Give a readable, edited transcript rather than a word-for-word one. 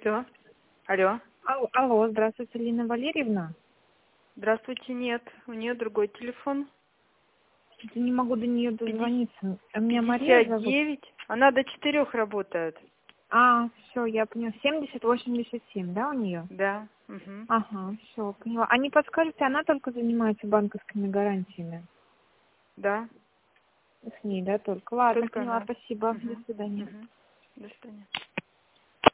Алло. Алло. Алло, здравствуйте, Лина Валерьевна. Здравствуйте, нет. У нее другой телефон. Я не могу до нее дозвониться. Меня Мария зовут. 59. Она до 4 работает. Все, я поняла. 70-87, да, у нее? Да. Угу. Ага, все, поняла. А не подскажете, она только занимается банковскими гарантиями? Да. С ней, да, только? Ладно, Только поняла, она. спасибо. До Угу. свидания. Угу. До свидания.